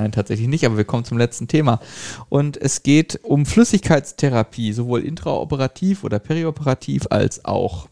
Nein, tatsächlich nicht, aber wir kommen zum letzten Thema. Und es geht um Flüssigkeitstherapie, sowohl intraoperativ oder perioperativ als auch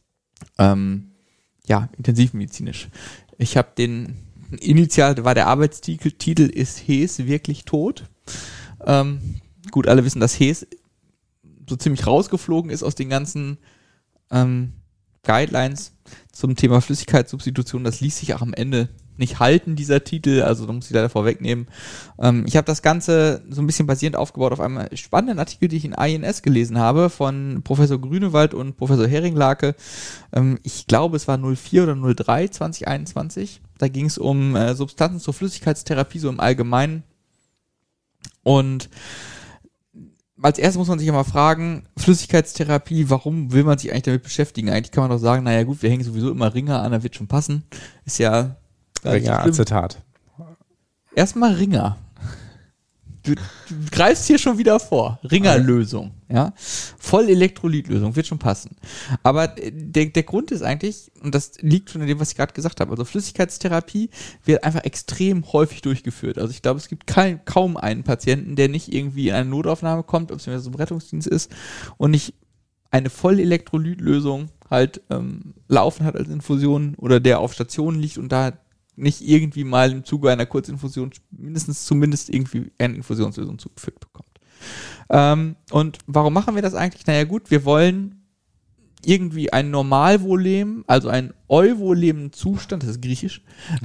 intensivmedizinisch. Ich habe initial war der Arbeitstitel ist HES wirklich tot? Gut, alle wissen, dass HES so ziemlich rausgeflogen ist aus den ganzen Guidelines zum Thema Flüssigkeitssubstitution. Das ließ sich auch am Ende nicht halten, dieser Titel, also da muss ich leider vorwegnehmen. Ich habe das Ganze so ein bisschen basierend aufgebaut auf einem spannenden Artikel, den ich in INS gelesen habe, von Professor Grünewald und Professor Heringlake. Ich glaube, es war 04 oder 03 2021. Da ging es um Substanzen zur Flüssigkeitstherapie so im Allgemeinen. Und als erstes muss man sich ja mal fragen, Flüssigkeitstherapie, warum will man sich eigentlich damit beschäftigen? Eigentlich kann man doch sagen, naja gut, wir hängen sowieso immer Ringer an, da wird schon passen. Ist ja Ringer, Acetat. Erstmal Ringer. Du greifst hier schon wieder vor. Ringerlösung, ja. Vollelektrolytlösung, wird schon passen. Aber der Grund ist eigentlich, und das liegt schon in dem, was ich gerade gesagt habe, also Flüssigkeitstherapie wird einfach extrem häufig durchgeführt. Also ich glaube, es gibt kaum einen Patienten, der nicht irgendwie in eine Notaufnahme kommt, ob es so im Rettungsdienst ist, und nicht eine Vollelektrolytlösung halt laufen hat als Infusion oder der auf Station liegt und da nicht irgendwie mal im Zuge einer Kurzinfusion zumindest irgendwie eine Infusionslösung zugeführt bekommt. Und warum machen wir das eigentlich? Naja gut, wir wollen irgendwie ein Normalvolem, also einen euvolemen Zustand, das ist griechisch,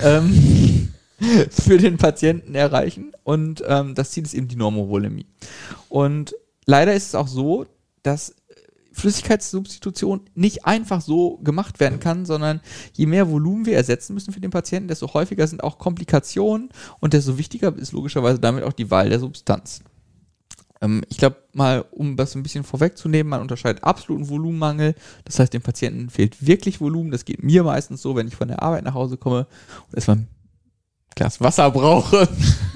für den Patienten erreichen. Und das Ziel ist eben die Normovolemie. Und leider ist es auch so, dass Flüssigkeitssubstitution nicht einfach so gemacht werden kann, sondern je mehr Volumen wir ersetzen müssen für den Patienten, desto häufiger sind auch Komplikationen und desto wichtiger ist logischerweise damit auch die Wahl der Substanz. Ich glaube mal, um das ein bisschen vorwegzunehmen, man unterscheidet absoluten Volumenmangel, das heißt, dem Patienten fehlt wirklich Volumen, das geht mir meistens so, wenn ich von der Arbeit nach Hause komme und erstmal ein Glas Wasser brauche.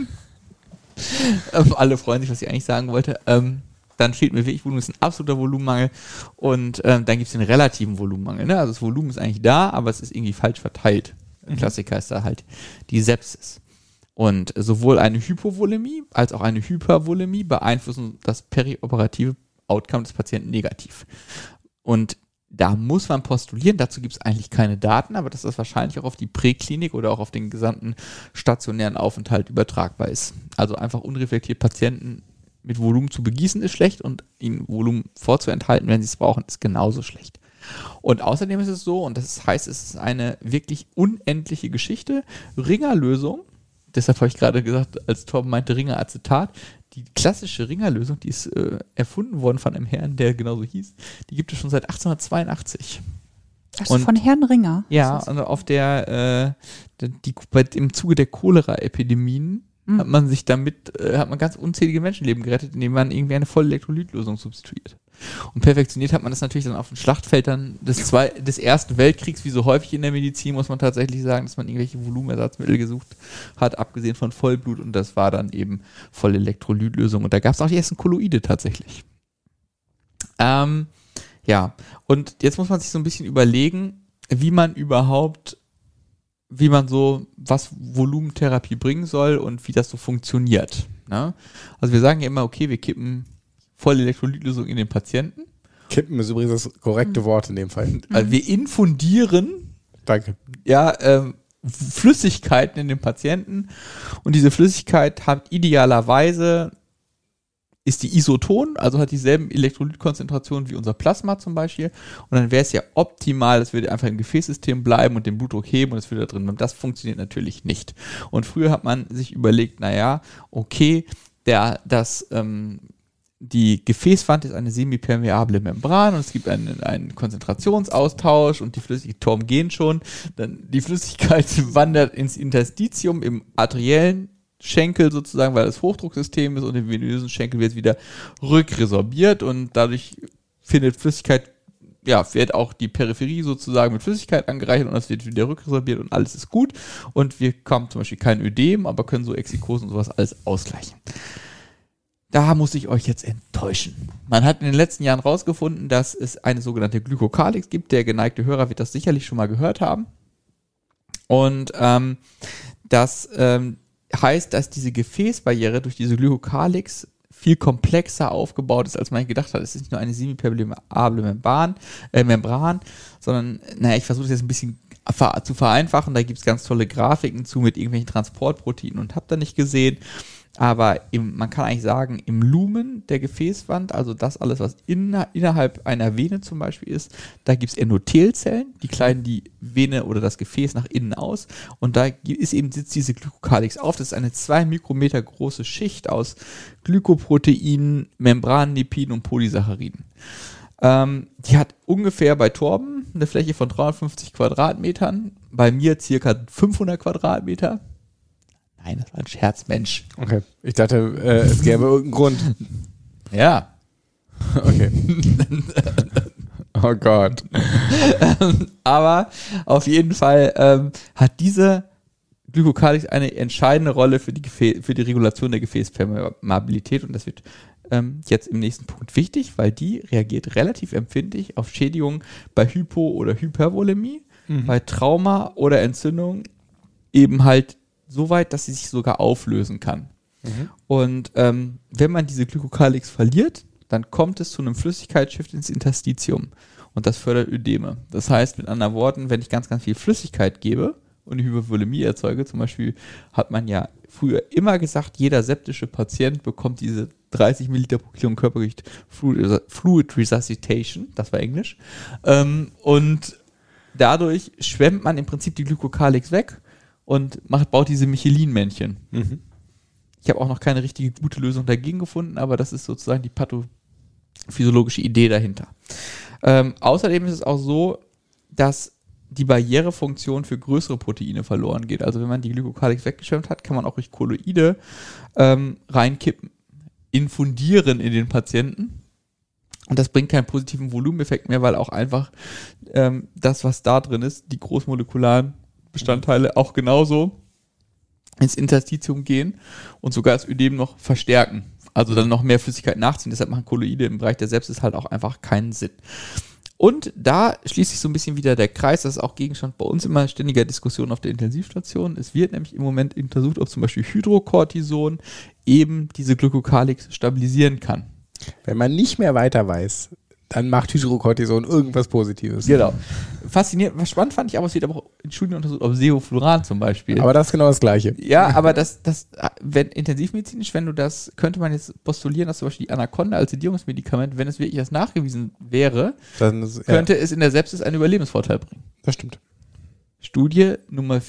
Alle freuen sich, was ich eigentlich sagen wollte. Dann fehlt mir wirklich Volumen, das ist ein absoluter Volumenmangel. Und dann gibt es den relativen Volumenmangel. Ne? Also das Volumen ist eigentlich da, aber es ist irgendwie falsch verteilt. Ein Klassiker ist da halt die Sepsis. Und sowohl eine Hypovolemie als auch eine Hypervolemie beeinflussen das perioperative Outcome des Patienten negativ. Und da muss man postulieren, dazu gibt es eigentlich keine Daten, aber dass das wahrscheinlich auch auf die Präklinik oder auch auf den gesamten stationären Aufenthalt übertragbar ist. Also einfach unreflektiert Patienten mit Volumen zu begießen ist schlecht und ihnen Volumen vorzuenthalten, wenn sie es brauchen, ist genauso schlecht. Und außerdem ist es so, und das heißt, es ist eine wirklich unendliche Geschichte, Ringerlösung, deshalb habe ich gerade gesagt, als Torben meinte Ringeracetat, die klassische Ringerlösung, die ist erfunden worden von einem Herrn, der genauso hieß, die gibt es schon seit 1882. Also von Herrn Ringer? Ja, also auf im Zuge der Cholera-Epidemien hat man ganz unzählige Menschenleben gerettet, indem man irgendwie eine Vollelektrolytlösung substituiert. Und perfektioniert hat man das natürlich dann auf den Schlachtfeldern des Ersten Weltkriegs, wie so häufig in der Medizin, muss man tatsächlich sagen, dass man irgendwelche Volumenersatzmittel gesucht hat, abgesehen von Vollblut, und das war dann eben Vollelektrolytlösung. Und da gab es auch die ersten Kolloide tatsächlich. Ja, und jetzt muss man sich so ein bisschen überlegen, was Volumentherapie bringen soll und wie das so funktioniert. Ne? Also wir sagen ja immer, okay, wir kippen Vollelektrolytlösung in den Patienten. Kippen ist übrigens das korrekte Wort in dem Fall. Also wir infundieren Flüssigkeiten in den Patienten, und diese Flüssigkeit hat idealerweise ist die isoton, also hat dieselben Elektrolytkonzentrationen wie unser Plasma zum Beispiel. Und dann wäre es ja optimal, dass wir einfach im Gefäßsystem bleiben und den Blutdruck heben und es wieder drin bleiben. Das funktioniert natürlich nicht. Und früher hat man sich überlegt, naja, okay, die Gefäßwand ist eine semipermeable Membran und es gibt einen Konzentrationsaustausch und die Flüssigkeit gehen schon. Dann die Flüssigkeit wandert ins Interstitium im arteriellen Schenkel sozusagen, weil das Hochdrucksystem ist, und im venösen Schenkel wird es wieder rückresorbiert und dadurch wird auch die Peripherie sozusagen mit Flüssigkeit angereichert und es wird wieder rückresorbiert und alles ist gut und wir haben zum Beispiel kein Ödem, aber können so Exikosen und sowas alles ausgleichen. Da muss ich euch jetzt enttäuschen. Man hat in den letzten Jahren rausgefunden, dass es eine sogenannte Glykokalix gibt. Der geneigte Hörer wird das sicherlich schon mal gehört haben. Und dass heißt, dass diese Gefäßbarriere durch diese Glykocalyx viel komplexer aufgebaut ist, als man gedacht hat. Es ist nicht nur eine semipermeable Membran, sondern, ich versuche das jetzt ein bisschen zu vereinfachen. Da gibt es ganz tolle Grafiken zu mit irgendwelchen Transportproteinen und habt ihr nicht gesehen. Aber man kann eigentlich sagen, im Lumen der Gefäßwand, also das alles, was innerhalb einer Vene zum Beispiel ist, da gibt es Endothelzellen, die kleiden die Vene oder das Gefäß nach innen aus. Und da sitzt diese Glykocalyx auf. Das ist eine 2 Mikrometer große Schicht aus Glykoproteinen, Membrannlipiden und Polysacchariden. Die hat ungefähr bei Torben eine Fläche von 350 Quadratmetern, bei mir circa 500 Quadratmeter. Nein, das war ein Scherz, Mensch. Okay, ich dachte, es gäbe irgendeinen Grund. Ja. Okay. Oh Gott. Aber auf jeden Fall hat diese Glykocalyx eine entscheidende Rolle für die Regulation der Gefäßpermeabilität und das wird jetzt im nächsten Punkt wichtig, weil die reagiert relativ empfindlich auf Schädigungen bei Hypo- oder Hypervolämie, bei Trauma oder Entzündung eben halt so weit, dass sie sich sogar auflösen kann. Und wenn man diese Glykocalyx verliert, dann kommt es zu einem Flüssigkeitsschiff ins Interstitium und das fördert Ödeme. Das heißt, mit anderen Worten, wenn ich ganz, ganz viel Flüssigkeit gebe und eine Hypervolämie erzeuge, zum Beispiel hat man ja früher immer gesagt, jeder septische Patient bekommt diese 30 Milliliter pro Kilogramm Körpergewicht Fluid Resuscitation, das war Englisch, und dadurch schwemmt man im Prinzip die Glykocalyx weg und baut diese Michelin-Männchen. Ich habe auch noch keine richtige gute Lösung dagegen gefunden, aber das ist sozusagen die pathophysiologische Idee dahinter. Außerdem ist es auch so, dass die Barrierefunktion für größere Proteine verloren geht. Also wenn man die Glykocalyx weggeschwemmt hat, kann man auch durch Kolloide reinkippen, infundieren in den Patienten. Und das bringt keinen positiven Volumeneffekt mehr, weil auch einfach das, was da drin ist, die großmolekularen Bestandteile auch genauso ins Interstitium gehen und sogar das Ödem noch verstärken. Also dann noch mehr Flüssigkeit nachziehen. Deshalb machen Kolloide im Bereich der Sepsis halt auch einfach keinen Sinn. Und da schließt sich so ein bisschen wieder der Kreis. Das ist auch Gegenstand bei uns immer ständiger Diskussion auf der Intensivstation. Es wird nämlich im Moment untersucht, ob zum Beispiel Hydrocortison eben diese Glykocalyx stabilisieren kann. Wenn man nicht mehr weiter weiß, dann macht Hydrocortison irgendwas Positives. Genau. Faszinierend, was spannend fand ich, aber es wird aber auch in Studien untersucht, ob Sevofluran zum Beispiel. Aber das ist genau das Gleiche. Ja, aber wenn intensivmedizinisch, könnte man jetzt postulieren, dass zum Beispiel die Anaconda als Sedierungsmedikament, wenn es wirklich erst nachgewiesen wäre, könnte es in der Sepsis einen Überlebensvorteil bringen. Das stimmt. Studie Nummer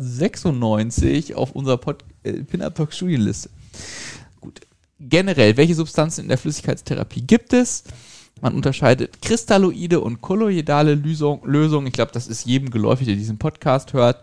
496 auf unserer Pin-Up-Talk-Studienliste. Gut. Generell, welche Substanzen in der Flüssigkeitstherapie gibt es? Man unterscheidet kristalloide und kolloidale Lösungen. Ich glaube, das ist jedem geläufig, der diesen Podcast hört.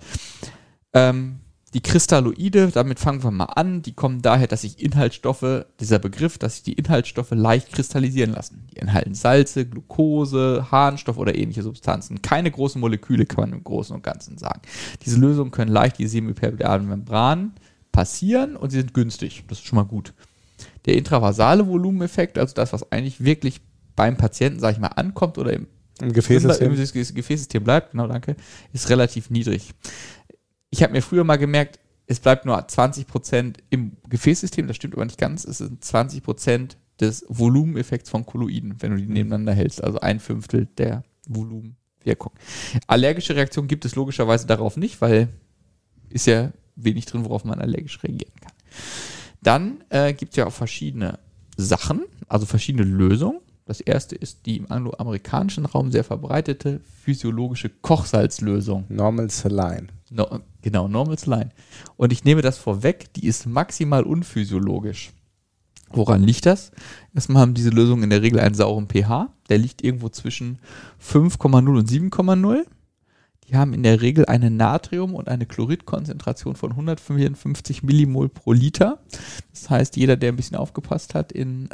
Die Kristalloide, damit fangen wir mal an, die kommen daher, dass sich dieser Begriff, dass sich die Inhaltsstoffe leicht kristallisieren lassen. Die enthalten Salze, Glucose, Harnstoff oder ähnliche Substanzen. Keine großen Moleküle, kann man im Großen und Ganzen sagen. Diese Lösungen können leicht die semipermeablen Membranen passieren und sie sind günstig. Das ist schon mal gut. Der intravasale Volumeneffekt, also das, was eigentlich wirklich beim Patienten, sag ich mal, ankommt oder im Gefäßsystem bleibt, genau, danke, ist relativ niedrig. Ich habe mir früher mal gemerkt, es bleibt nur 20% im Gefäßsystem, das stimmt aber nicht ganz, es sind 20% des Volumeneffekts von Kolloiden, wenn du die nebeneinander hältst, also 1/5 der Volumenwirkung. Allergische Reaktionen gibt es logischerweise darauf nicht, weil ist ja wenig drin, worauf man allergisch reagieren kann. Dann gibt es ja auch verschiedene Sachen, also verschiedene Lösungen. Das erste ist die im angloamerikanischen Raum sehr verbreitete physiologische Kochsalzlösung. Normal Saline. Genau, Normal Saline. Und ich nehme das vorweg, die ist maximal unphysiologisch. Woran liegt das? Erstmal haben diese Lösungen in der Regel einen sauren pH. Der liegt irgendwo zwischen 5,0 und 7,0. Die haben in der Regel eine Natrium- und eine Chloridkonzentration von 154 Millimol pro Liter. Das heißt, jeder, der ein bisschen aufgepasst hat in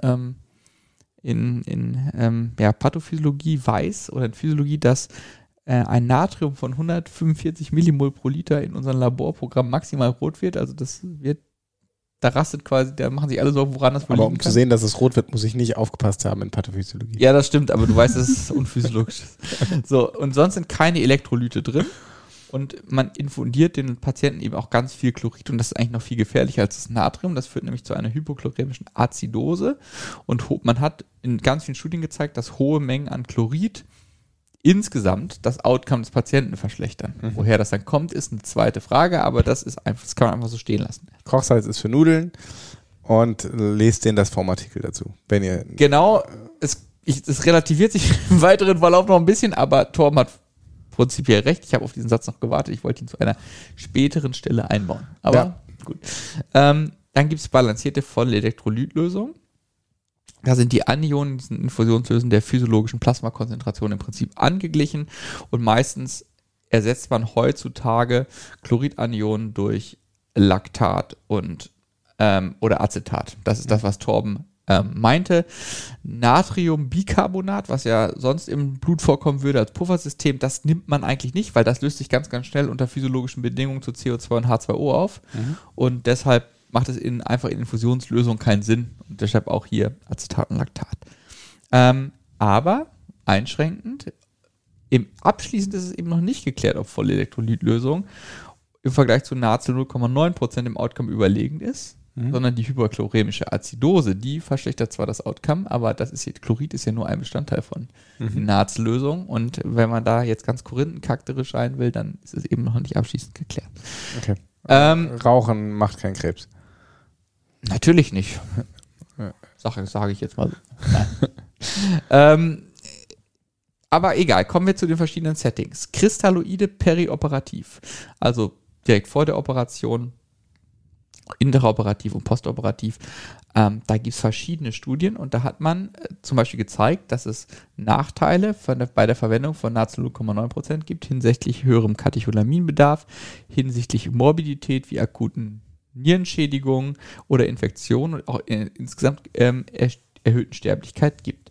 Pathophysiologie weiß oder in Physiologie, dass ein Natrium von 145 Millimol pro Liter in unserem Laborprogramm maximal rot wird. Also da machen sich alle Sorgen, woran das wohl liegen kann. Aber zu sehen, dass es rot wird, muss ich nicht aufgepasst haben in Pathophysiologie. Ja, das stimmt, aber du weißt, dass es unphysiologisch ist. So, und sonst sind keine Elektrolyte drin. Und man infundiert den Patienten eben auch ganz viel Chlorid und das ist eigentlich noch viel gefährlicher als das Natrium. Das führt nämlich zu einer hypochloremischen Azidose und man hat in ganz vielen Studien gezeigt, dass hohe Mengen an Chlorid insgesamt das Outcome des Patienten verschlechtern. Woher das dann kommt, ist eine zweite Frage, aber das kann man einfach so stehen lassen. Kochsalz ist für Nudeln und lest den das Formartikel dazu. Wenn ihr Genau, es relativiert sich im weiteren Verlauf noch ein bisschen, aber Torben hat prinzipiell recht. Ich habe auf diesen Satz noch gewartet. Ich wollte ihn zu einer späteren Stelle einbauen. Aber gut. Dann gibt es balancierte Vollelektrolytlösungen. Da sind die Anionen in diesen Infusionslösen der physiologischen Plasmakonzentration im Prinzip angeglichen und meistens ersetzt man heutzutage Chloridanionen durch Lactat und oder Acetat. Das ist das, was Torben meinte. Natriumbicarbonat, was ja sonst im Blut vorkommen würde als Puffersystem, das nimmt man eigentlich nicht, weil das löst sich ganz, ganz schnell unter physiologischen Bedingungen zu CO2 und H2O auf und deshalb macht es einfach in Infusionslösung keinen Sinn und deshalb auch hier Acetat und Lactat. Aber einschränkend, abschließend ist es eben noch nicht geklärt, ob Vollelektrolytlösung im Vergleich zu NaCl 0,9% im Outcome überlegen ist, sondern die hyperchloremische Azidose, die verschlechtert zwar das Outcome, aber Chlorid ist ja nur ein Bestandteil von NaCl-Lösung und wenn man da jetzt ganz korinthencharakterisch rein will, dann ist es eben noch nicht abschließend geklärt. Okay. Rauchen macht keinen Krebs. Natürlich nicht. Sage ich jetzt mal so. Aber egal, kommen wir zu den verschiedenen Settings. Kristalloide perioperativ, also direkt vor der Operation, interoperativ und postoperativ. Da gibt es verschiedene Studien und da hat man zum Beispiel gezeigt, dass es Nachteile bei der Verwendung von NaCl 0,9% gibt, hinsichtlich höherem Katecholaminbedarf, hinsichtlich Morbidität wie akuten Nierenschädigungen oder Infektionen und auch insgesamt erhöhten Sterblichkeit gibt.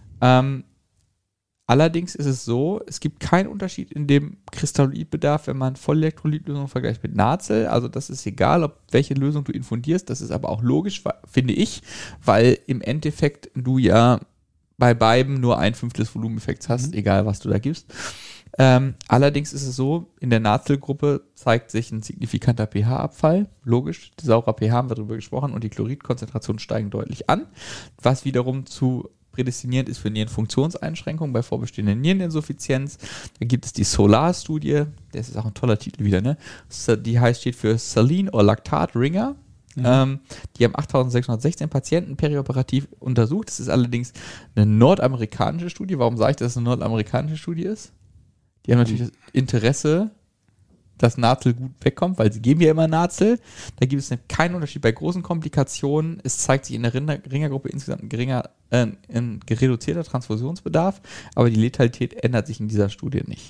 Allerdings ist es so, es gibt keinen Unterschied in dem Kristalloidbedarf, wenn man Vollelektrolytlösung vergleicht mit NaCl. Also das ist egal, welche Lösung du infundierst. Das ist aber auch logisch, finde ich, weil im Endeffekt du ja bei beiden nur 1/5 des Volumeneffekts hast, egal was du da gibst. Allerdings ist es so, in der NaCl-Gruppe zeigt sich ein signifikanter pH-Abfall. Logisch, saurer pH haben wir darüber gesprochen und die Chloridkonzentrationen steigen deutlich an, was wiederum zu prädestinierend ist für Nierenfunktionseinschränkungen bei vorbestehender Niereninsuffizienz. Da gibt es die SOLAR-Studie, das ist auch ein toller Titel wieder, ne? Die steht für Saline or Lactate Ringer. Die haben 8.616 Patienten perioperativ untersucht. Das ist allerdings eine nordamerikanische Studie. Warum sage ich, dass es eine nordamerikanische Studie ist? Die haben natürlich das Interesse, dass NaCl gut wegkommt, weil sie geben ja immer NaCl. Da gibt es keinen Unterschied bei großen Komplikationen. Es zeigt sich in der Ringergruppe insgesamt ein reduzierter Transfusionsbedarf, aber die Letalität ändert sich in dieser Studie nicht.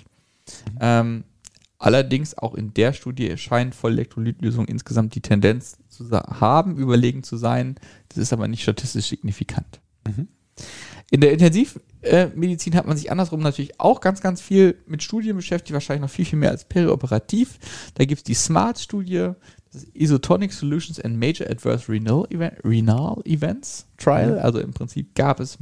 Allerdings auch in der Studie scheint Vollelektrolytlösung insgesamt die Tendenz zu haben, überlegen zu sein. Das ist aber nicht statistisch signifikant. In der Intensivmedizin hat man sich andersrum natürlich auch ganz, ganz viel mit Studien beschäftigt, wahrscheinlich noch viel, viel mehr als perioperativ. Da gibt es die SMART-Studie, das ist Isotonic Solutions and Major Adverse Renal Events Trial. Also im Prinzip gab es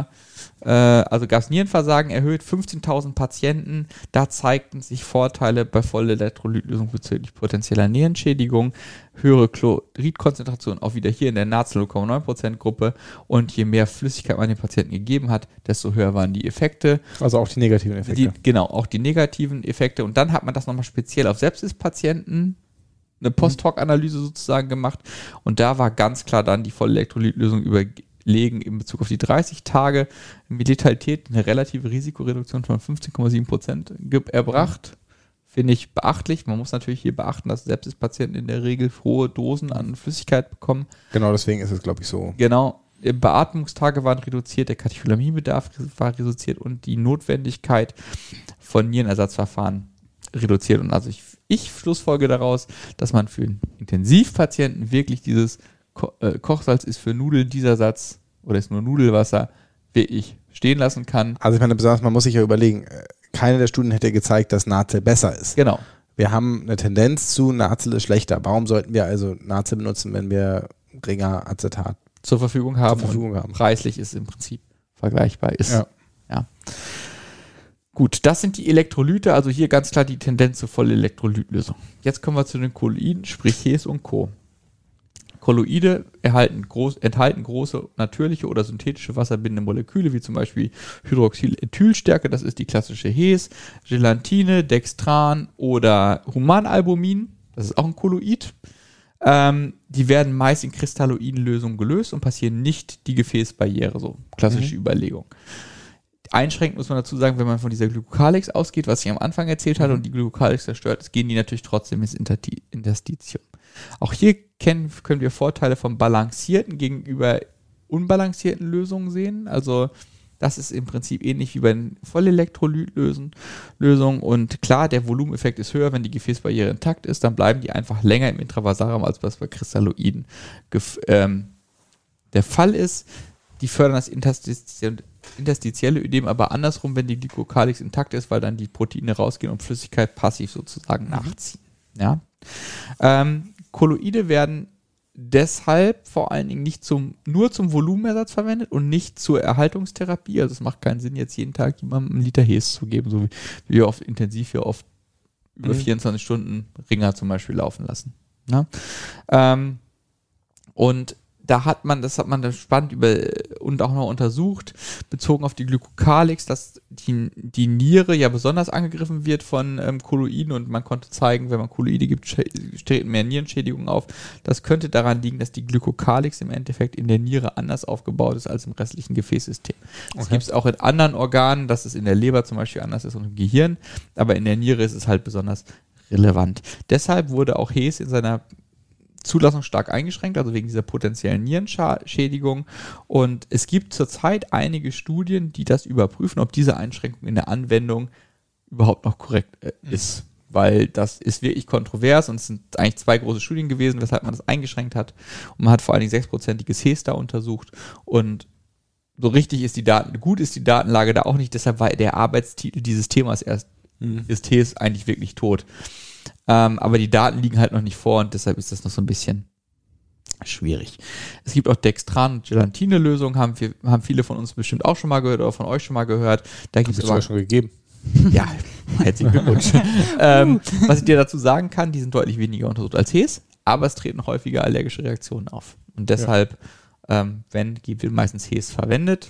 Nierenversagen erhöht, 15.000 Patienten. Da zeigten sich Vorteile bei Vollelektrolytlösung bezüglich potenzieller Nierenschädigung, höhere Chloridkonzentration, auch wieder hier in der NaCl 0,9% Gruppe. Und je mehr Flüssigkeit man den Patienten gegeben hat, desto höher waren die Effekte. Also auch die negativen Effekte. Genau, auch die negativen Effekte. Und dann hat man das nochmal speziell auf Sepsispatienten eine Post-Hoc-Analyse sozusagen gemacht und da war ganz klar dann die Vollelektrolytlösung überlegen in Bezug auf die 30 Tage mit Letalität eine relative Risikoreduktion von 15,7% erbracht. Finde ich beachtlich. Man muss natürlich hier beachten, dass Sepsispatienten in der Regel hohe Dosen an Flüssigkeit bekommen. Genau, deswegen ist es, glaube ich, so. Genau. Beatmungstage waren reduziert, der Katecholaminbedarf war reduziert und die Notwendigkeit von Nierenersatzverfahren reduziert. Und also ich schlussfolge daraus, dass man für einen Intensivpatienten wirklich dieses Kochsalz ist für Nudeln dieser Satz oder ist nur Nudelwasser wirklich stehen lassen kann. Also ich meine, besonders man muss sich ja überlegen, keine der Studien hätte gezeigt, dass NaCl besser ist. Genau. Wir haben eine Tendenz zu, NaCl ist schlechter. Warum sollten wir also NaCl benutzen, wenn wir Ringer Acetat zur Verfügung haben? Preislich ist im Prinzip vergleichbar ist. Ja. Gut, das sind die Elektrolyte, also hier ganz klar die Tendenz zur Vollelektrolytlösung. Jetzt kommen wir zu den Kolloiden, sprich Hes und Co. Kolloide enthalten große natürliche oder synthetische wasserbindende Moleküle, wie zum Beispiel Hydroxylethylstärke, das ist die klassische Hes, Gelatine, Dextran oder Humanalbumin, das ist auch ein Kolloid. Die werden meist in kristalloiden Lösungen gelöst und passieren nicht die Gefäßbarriere, so klassische Überlegung. Einschränkend muss man dazu sagen, wenn man von dieser Glykokalix ausgeht, was ich am Anfang erzählt hatte, und die Glykokalix zerstört ist, gehen die natürlich trotzdem ins Interstitium. Auch hier können wir Vorteile von balancierten gegenüber unbalancierten Lösungen sehen. Also das ist im Prinzip ähnlich wie bei den Vollelektrolytlösungen. Und klar, der Volumeneffekt ist höher, wenn die Gefäßbarriere intakt ist, dann bleiben die einfach länger im Intravasalraum, als was bei Kristalloiden der Fall ist. Die fördern das interstitielle Ödem aber andersrum, wenn die Glykokalix intakt ist, weil dann die Proteine rausgehen und Flüssigkeit passiv sozusagen nachziehen. Ja? Kolloide werden deshalb vor allen Dingen nicht nur zum Volumenersatz verwendet und nicht zur Erhaltungstherapie. Also es macht keinen Sinn, jetzt jeden Tag jemandem einen Liter Hes zu geben, so wie wir oft intensiv hier oft über 24 Stunden Ringer zum Beispiel laufen lassen. Ja? Und das hat man dann spannend und auch noch untersucht, bezogen auf die Glykokalix, dass die Niere ja besonders angegriffen wird von Kolloiden, und man konnte zeigen, wenn man Kolloide gibt, treten mehr Nierenschädigungen auf. Das könnte daran liegen, dass die Glykokalix im Endeffekt in der Niere anders aufgebaut ist als im restlichen Gefäßsystem. Das gibt es auch in anderen Organen, dass es in der Leber zum Beispiel anders ist und im Gehirn, aber in der Niere ist es halt besonders relevant. Deshalb wurde auch Hes in seiner Zulassung stark eingeschränkt, also wegen dieser potenziellen Nierenschädigung. Und es gibt zurzeit einige Studien, die das überprüfen, ob diese Einschränkung in der Anwendung überhaupt noch korrekt ist. Weil das ist wirklich kontrovers, und es sind eigentlich 2 große Studien gewesen, weshalb man das eingeschränkt hat. Und man hat vor allen Dingen 6%iges Hes da untersucht. Und so richtig gut ist die Datenlage da auch nicht. Deshalb war der Arbeitstitel dieses Themas ist Hes eigentlich wirklich tot. Aber die Daten liegen halt noch nicht vor, und deshalb ist das noch so ein bisschen schwierig. Es gibt auch Dextran- und Gelatine-Lösungen, haben viele von uns bestimmt auch schon mal gehört oder von euch schon mal gehört. Da gibt es aber schon gegeben. Ja, herzlichen Glückwunsch. Was ich dir dazu sagen kann, die sind deutlich weniger untersucht als Hes, aber es treten häufiger allergische Reaktionen auf. Und deshalb, wird meistens Hes verwendet.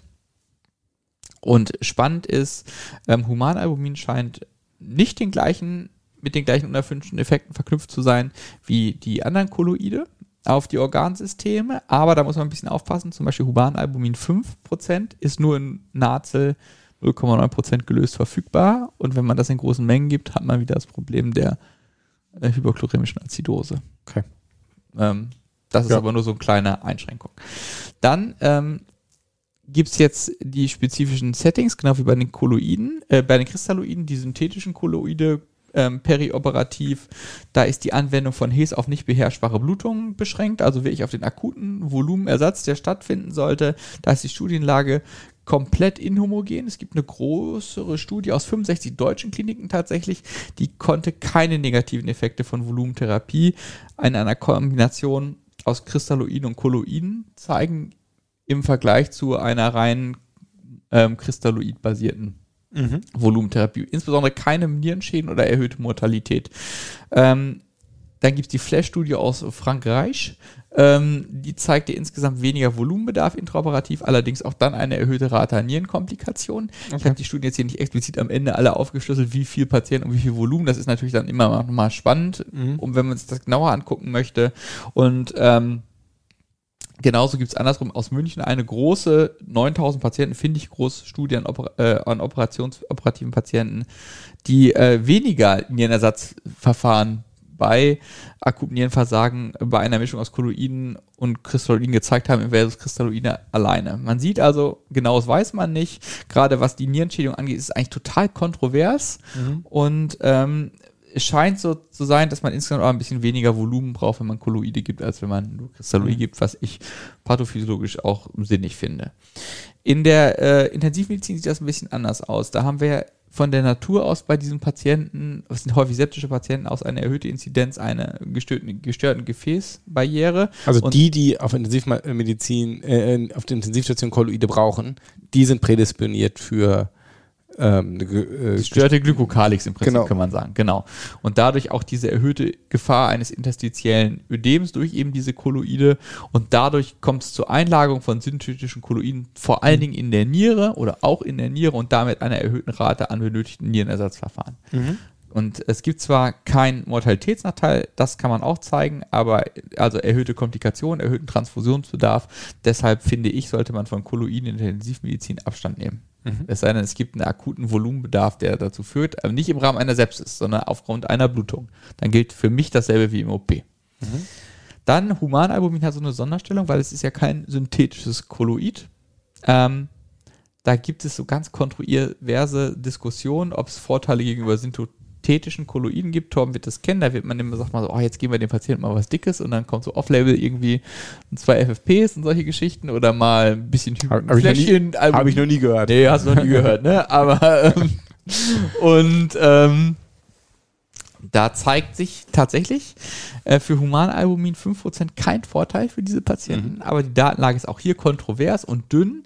Und spannend ist, Humanalbumin scheint nicht mit den gleichen unerwünschten Effekten verknüpft zu sein wie die anderen Kolloide auf die Organsysteme, aber da muss man ein bisschen aufpassen. Zum Beispiel Humanalbumin 5% ist nur in Nazel 0,9% gelöst verfügbar, und wenn man das in großen Mengen gibt, hat man wieder das Problem der hyperchloremischen Azidose. Okay. Das ist aber nur so eine kleine Einschränkung. Dann gibt es jetzt die spezifischen Settings, genau wie bei den Kolloiden, bei den Kristalloiden, die synthetischen Kolloide perioperativ. Da ist die Anwendung von Hes auf nicht beherrschbare Blutungen beschränkt, also wirklich auf den akuten Volumenersatz, der stattfinden sollte. Da ist die Studienlage komplett inhomogen. Es gibt eine größere Studie aus 65 deutschen Kliniken tatsächlich, die konnte keine negativen Effekte von Volumentherapie in einer Kombination aus Kristalloiden und Kolloiden zeigen, im Vergleich zu einer rein kristalloid-basierten Volumentherapie. Insbesondere keine Nierenschäden oder erhöhte Mortalität. Dann gibt es die Flash-Studie aus Frankreich. Die zeigte insgesamt weniger Volumenbedarf intraoperativ, allerdings auch dann eine erhöhte Rate an Nierenkomplikationen. Okay. Ich habe die Studien jetzt hier nicht explizit am Ende alle aufgeschlüsselt, wie viel Patienten und wie viel Volumen. Das ist natürlich dann immer noch mal spannend, wenn man sich das genauer angucken möchte. Und genauso gibt es andersrum aus München eine große, 9000 Patienten, finde ich, große Studie an operativen Patienten, die weniger Nierenersatzverfahren bei akuten Nierenversagen bei einer Mischung aus Kolloiden und Kristalloiden gezeigt haben versus Kristalloide alleine. Man sieht also, genaues weiß man nicht. Gerade was die Nierenschädigung angeht, ist es eigentlich total kontrovers. Und es scheint so zu sein, dass man insgesamt auch ein bisschen weniger Volumen braucht, wenn man Kolloide gibt, als wenn man nur Kristalloide gibt, was ich pathophysiologisch auch sinnig finde. In der Intensivmedizin sieht das ein bisschen anders aus. Da haben wir von der Natur aus bei diesen Patienten, das sind häufig septische Patienten, aus einer erhöhten Inzidenz einer gestörten Gefäßbarriere. Also die auf Intensivmedizin, auf der Intensivstation Kolloide brauchen, die sind prädisponiert für gestörte Glykokalix im Prinzip, kann man sagen. Genau. Und dadurch auch diese erhöhte Gefahr eines interstitiellen Ödems durch eben diese Kolloide. Und dadurch kommt es zur Einlagerung von synthetischen Kolloiden, vor allen Dingen in der Niere oder auch in der Niere und damit einer erhöhten Rate an benötigten Nierenersatzverfahren. Und es gibt zwar keinen Mortalitätsnachteil, das kann man auch zeigen, aber also erhöhte Komplikationen, erhöhten Transfusionsbedarf. Deshalb finde ich, sollte man von Kolloiden in der Intensivmedizin Abstand nehmen. Es sei denn, es gibt einen akuten Volumenbedarf, der dazu führt, aber nicht im Rahmen einer Sepsis, sondern aufgrund einer Blutung. Dann gilt für mich dasselbe wie im OP. Dann Humanalbumin hat so eine Sonderstellung, weil es ist ja kein synthetisches Kolloid. Da gibt es so ganz kontroverse Diskussionen, ob es Vorteile gegenüber synthetischen Kolloiden gibt. Torben wird das kennen, da wird man immer sagt man so, jetzt geben wir dem Patienten mal was Dickes und dann kommt so Off-Label irgendwie 2 FFPs und solche Geschichten oder mal ein bisschen Fläschchen. Habe ich noch nie gehört. Nee, hast du noch nie gehört, ne? Aber da zeigt sich tatsächlich für Humanalbumin 5% kein Vorteil für diese Patienten, aber die Datenlage ist auch hier kontrovers und dünn.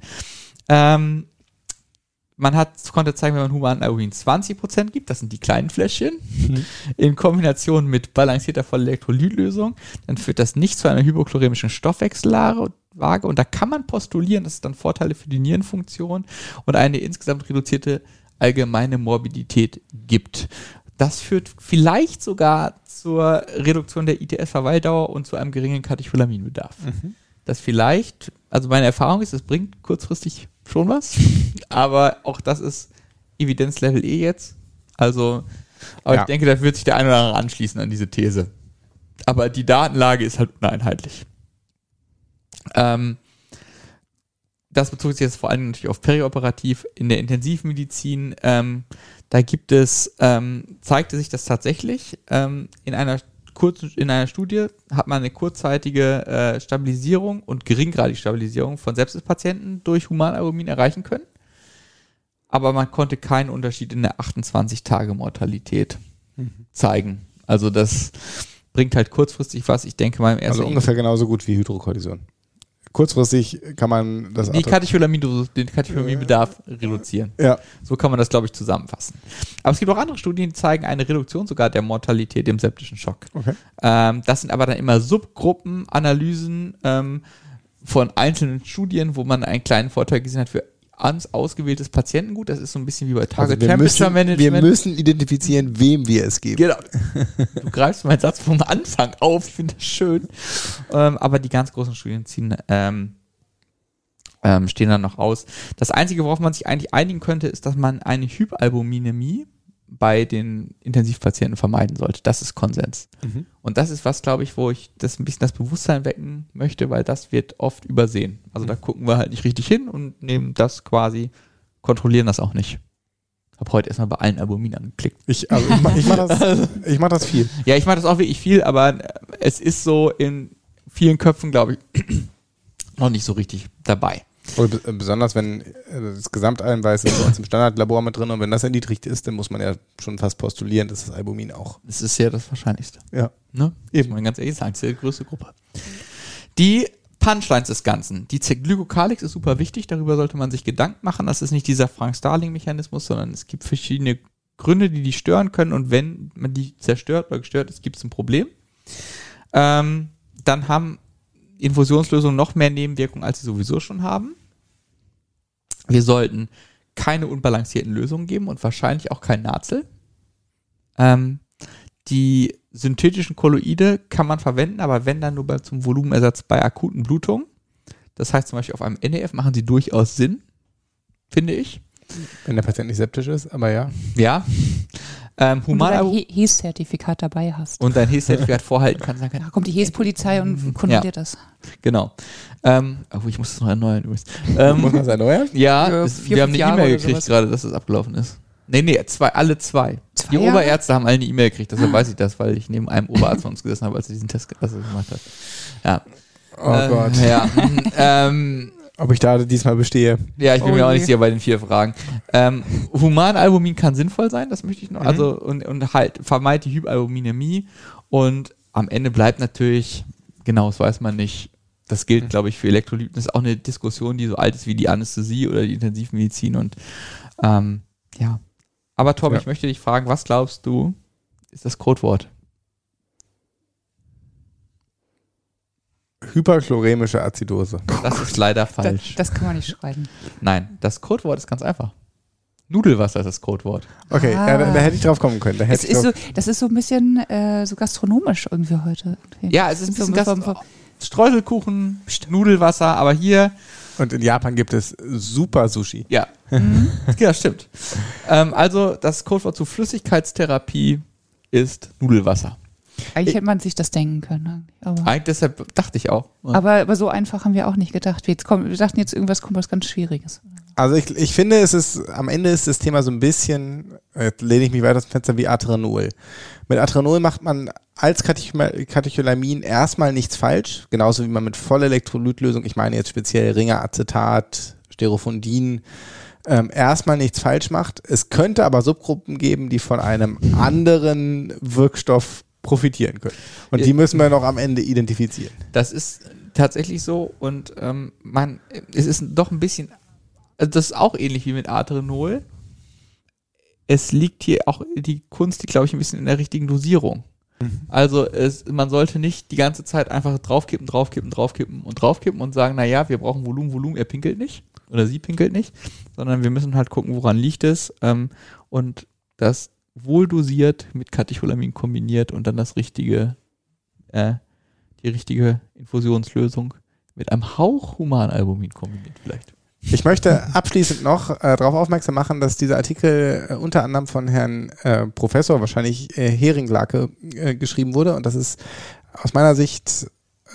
Man konnte zeigen, wenn man Humanalbumin 20% gibt, das sind die kleinen Fläschchen, in Kombination mit balancierter Vollelektrolytlösung, dann führt das nicht zu einer hypochloremischen Stoffwechsellage und da kann man postulieren, dass es dann Vorteile für die Nierenfunktion und eine insgesamt reduzierte allgemeine Morbidität gibt. Das führt vielleicht sogar zur Reduktion der ITS-Verweildauer und zu einem geringen Katecholaminbedarf. Das vielleicht, also meine Erfahrung ist, es bringt kurzfristig schon was, aber auch das ist Evidenzlevel jetzt. Also, aber ich denke, da wird sich der eine oder andere anschließen an diese These. Aber die Datenlage ist halt uneinheitlich. Das bezog sich jetzt vor allem natürlich auf perioperativ. In der Intensivmedizin, da gibt es, zeigte sich das tatsächlich in einer Studie hat man eine kurzzeitige Stabilisierung und geringgradige Stabilisierung von Sepsispatienten durch Humanalbumin erreichen können. Aber man konnte keinen Unterschied in der 28-Tage-Mortalität zeigen. Also das bringt halt kurzfristig was. Ich denke mal im ersten Also ungefähr genauso gut wie Hydrocortison. Kurzfristig kann man das den Katecholaminbedarf reduzieren. Ja. So kann man das, glaube ich, zusammenfassen. Aber es gibt auch andere Studien, die zeigen eine Reduktion sogar der Mortalität im septischen Schock. Okay. Das sind aber dann immer Subgruppenanalysen von einzelnen Studien, wo man einen kleinen Vorteil gesehen hat für ausgewähltes Patientengut. Das ist so ein bisschen wie bei Target Temperature Management. Wir müssen identifizieren, wem wir es geben. Genau. Du greifst meinen Satz vom Anfang auf. Ich finde das schön. Aber die ganz großen Studien stehen dann noch aus. Das Einzige, worauf man sich eigentlich einigen könnte, ist, dass man eine Hypalbuminämie bei den Intensivpatienten vermeiden sollte. Das ist Konsens. Und das ist was, glaube ich, wo ich das ein bisschen das Bewusstsein wecken möchte, weil das wird oft übersehen. Also da gucken wir halt nicht richtig hin und nehmen das quasi, kontrollieren das auch nicht. Habe heute erstmal bei allen Albumin angeklickt. Ich mach das viel. Ja, ich mache das auch wirklich viel, aber es ist so in vielen Köpfen, glaube ich, noch nicht so richtig dabei. Besonders wenn das Gesamteiweiß ist bei uns im Standardlabor mit drin und wenn das erniedrigt ist, dann muss man ja schon fast postulieren, dass das Albumin auch. Das ist ja das Wahrscheinlichste. Ja. Ne? Eben. Muss man ganz ehrlich sagen, das ist ja die größte Gruppe. Die Punchlines des Ganzen. Die Glykokalix ist super wichtig, darüber sollte man sich Gedanken machen. Das ist nicht dieser Frank-Starling-Mechanismus, sondern es gibt verschiedene Gründe, die stören können und wenn man die zerstört oder gestört ist, gibt es ein Problem. Dann haben Infusionslösungen noch mehr Nebenwirkungen, als sie sowieso schon haben. Wir sollten keine unbalancierten Lösungen geben und wahrscheinlich auch kein Nazel. Die synthetischen Kolloide kann man verwenden, aber wenn dann nur zum Volumenersatz bei akuten Blutungen. Das heißt zum Beispiel auf einem NEF machen sie durchaus Sinn, finde ich. Wenn der Patient nicht septisch ist, aber ja. Ja. Und du dein HES-Zertifikat dabei hast. Und dein HES-Zertifikat vorhalten kannst. Dann Da kommt die HES-Polizei und kontrolliert das. Genau. Ich muss das noch erneuern übrigens. Muss man das erneuern? Ja, wir haben eine E-Mail gekriegt gerade, dass das abgelaufen ist. Nee, alle zwei. Die Oberärzte haben alle eine E-Mail gekriegt, deshalb weiß ich das, weil ich neben einem Oberarzt von uns gesessen habe, als er diesen Test gemacht hat. Ja. Oh Gott. Ja. Ob ich da diesmal bestehe. Ja, ich bin mir auch nicht sicher bei den 4 Fragen. Humanalbumin kann sinnvoll sein, das möchte ich noch. Also, und halt vermeidet die Hypalbuminämie. Und am Ende bleibt natürlich, genau, das weiß man nicht. Das gilt, glaube ich, für Elektrolyten. Das ist auch eine Diskussion, die so alt ist wie die Anästhesie oder die Intensivmedizin. Und Ja. Aber Torben, ich möchte dich fragen, was glaubst du, ist das Codewort? Hyperchloremische Azidose. Das ist leider falsch. Das kann man nicht schreiben. Nein, das Codewort ist ganz einfach. Nudelwasser ist das Codewort. Okay, da hätte ich drauf kommen können. Das ist so ein bisschen so gastronomisch irgendwie heute. Ja, es ist ein bisschen Streuselkuchen, Nudelwasser, aber hier... Und in Japan gibt es super Sushi. Ja, ja, stimmt. Also das Codewort zu Flüssigkeitstherapie ist Nudelwasser. Eigentlich hätte man sich das denken können. Eigentlich deshalb dachte ich auch. Aber so einfach haben wir auch nicht gedacht. Wir dachten jetzt, irgendwas kommt was ganz Schwieriges. Also ich finde, am Ende ist das Thema so ein bisschen, jetzt lehne ich mich weiter aus dem Fenster, wie Ateranol. Mit Ateranol macht man als Katecholamin erstmal nichts falsch, genauso wie man mit Vollelektrolytlösung, ich meine jetzt speziell Ringeracetat, Sterofondin, erstmal nichts falsch macht. Es könnte aber Subgruppen geben, die von einem anderen Wirkstoff profitieren können. Und die müssen wir noch am Ende identifizieren. Das ist tatsächlich so und es ist doch ein bisschen, also das ist auch ähnlich wie mit Ateranol. Es liegt hier auch die Kunst, glaube ich, ein bisschen in der richtigen Dosierung. Also man sollte nicht die ganze Zeit einfach draufkippen und sagen, naja, wir brauchen Volumen, er pinkelt nicht oder sie pinkelt nicht, sondern wir müssen halt gucken, woran liegt es und das wohl dosiert mit Katecholamin kombiniert und dann die richtige Infusionslösung mit einem Hauch Humanalbumin kombiniert vielleicht. Ich möchte abschließend noch darauf aufmerksam machen, dass dieser Artikel unter anderem von Herrn Professor, wahrscheinlich Heringlake, geschrieben wurde und das ist aus meiner Sicht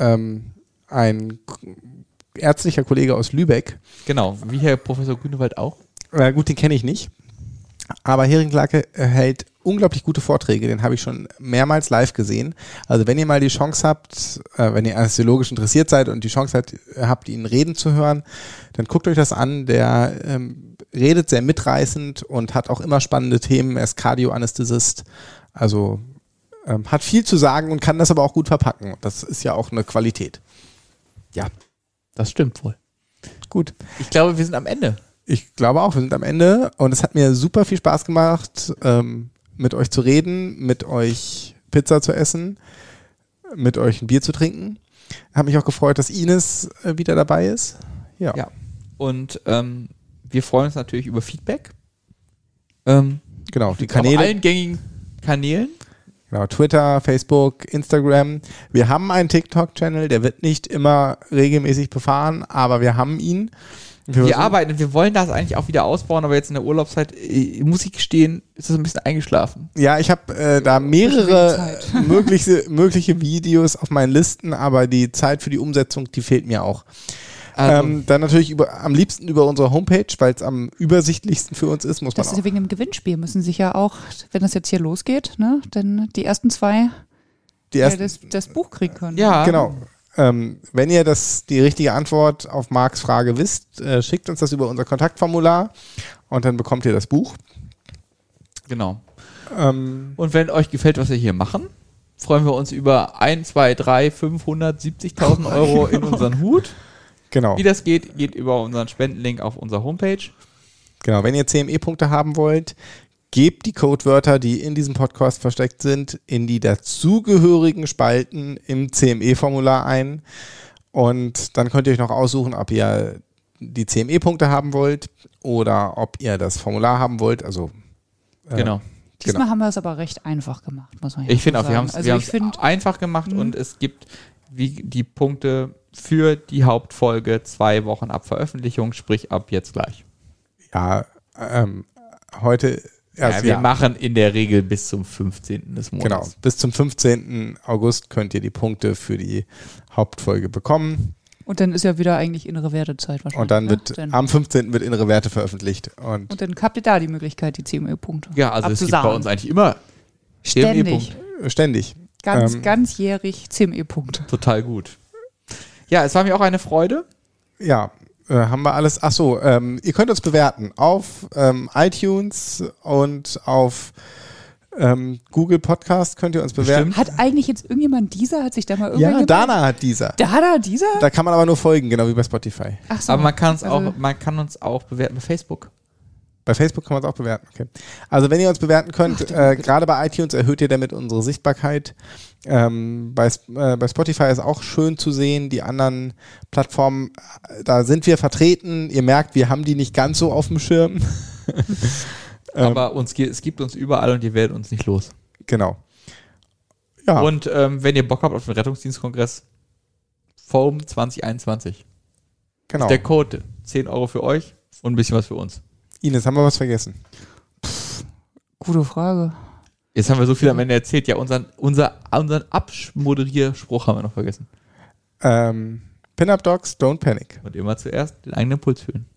ein ärztlicher Kollege aus Lübeck. Genau, wie Herr Professor Grünewald auch. Gut, den kenne ich nicht. Aber Heringlake hält unglaublich gute Vorträge, den habe ich schon mehrmals live gesehen. Also wenn ihr mal die Chance habt, wenn ihr anästhesiologisch interessiert seid und die Chance habt, ihn reden zu hören, dann guckt euch das an. Der redet sehr mitreißend und hat auch immer spannende Themen. Er ist Kardioanästhesist, also hat viel zu sagen und kann das aber auch gut verpacken. Das ist ja auch eine Qualität. Ja, das stimmt wohl. Gut. Ich glaube, wir sind am Ende. Ich glaube auch, wir sind am Ende und es hat mir super viel Spaß gemacht, mit euch zu reden, mit euch Pizza zu essen, mit euch ein Bier zu trinken. Habe mich auch gefreut, dass Ines wieder dabei ist. Ja. Und wir freuen uns natürlich über Feedback. Genau, die Kanäle. Auf allen gängigen Kanälen. Genau, Twitter, Facebook, Instagram. Wir haben einen TikTok-Channel, der wird nicht immer regelmäßig befahren, aber wir haben ihn. Wir arbeiten, wir wollen das eigentlich auch wieder ausbauen, aber jetzt in der Urlaubszeit, muss ich gestehen, ist das ein bisschen eingeschlafen. Ja, ich habe da mehrere mögliche Videos auf meinen Listen, aber die Zeit für die Umsetzung, die fehlt mir auch. Also, dann natürlich am liebsten über unsere Homepage, weil es am übersichtlichsten für uns ist, muss man auch. Das ist ja wegen dem Gewinnspiel, müssen sich ja auch, wenn das jetzt hier losgeht, ne, denn die ersten zwei das Buch kriegen können. Ja, genau. Wenn ihr die richtige Antwort auf Marks Frage wisst, schickt uns das über unser Kontaktformular und dann bekommt ihr das Buch. Genau. Und wenn euch gefällt, was wir hier machen, freuen wir uns über 1, 2, 3, 570.000 Euro in unseren Hut. Genau. Wie das geht über unseren Spendenlink auf unserer Homepage. Genau, wenn ihr CME-Punkte haben wollt, gebt die Codewörter, die in diesem Podcast versteckt sind, in die dazugehörigen Spalten im CME-Formular ein. Und dann könnt ihr euch noch aussuchen, ob ihr die CME-Punkte haben wollt oder ob ihr das Formular haben wollt. Also genau. Diesmal haben wir es aber recht einfach gemacht, muss man sagen. Ich finde auch, wir haben es einfach gemacht und es gibt die Punkte für die Hauptfolge 2 Wochen ab Veröffentlichung, sprich ab jetzt gleich. Ja, heute... Also wir machen in der Regel bis zum 15. des Monats. Genau, bis zum 15. August könnt ihr die Punkte für die Hauptfolge bekommen. Und dann ist ja wieder eigentlich innere Wertezeit wahrscheinlich. Und dann wird am 15. wird innere Werte veröffentlicht. Und dann habt ihr da die Möglichkeit, die CME-Punkte abzusagen. Es gibt bei uns eigentlich immer CME-Punkte. Ständig. Ganzjährig CME-Punkte. Total gut. Ja, es war mir auch eine Freude. Ja. Haben wir alles. Achso, ihr könnt uns bewerten auf iTunes und auf Google Podcast könnt ihr uns bewerten. Hat eigentlich jetzt irgendjemand Deezer? Hat sich da mal irgendjemand... Ja, Dana hat Deezer. Dana hat Deezer? Da kann man aber nur folgen, genau wie bei Spotify. Ach so. Aber man kann uns auch bewerten bei Facebook. Bei Facebook kann man es auch bewerten, okay. Also wenn ihr uns bewerten könnt, gerade bei iTunes erhöht ihr damit unsere Sichtbarkeit. Bei Spotify ist auch schön zu sehen, die anderen Plattformen, da sind wir vertreten. Ihr merkt, wir haben die nicht ganz so auf dem Schirm. Aber es gibt uns überall und ihr werdet uns nicht los. Genau. Ja. Und wenn ihr Bock habt auf den Rettungsdienstkongress, Forum 2021. Genau. Ist der Code 10 Euro für euch und ein bisschen was für uns. Ines, haben wir was vergessen? Gute Frage. Jetzt haben wir so viel am Ende erzählt. Ja, unseren Abmoderierspruch haben wir noch vergessen. Pin-Up Dogs, don't panic. Und immer zuerst den eigenen Puls fühlen.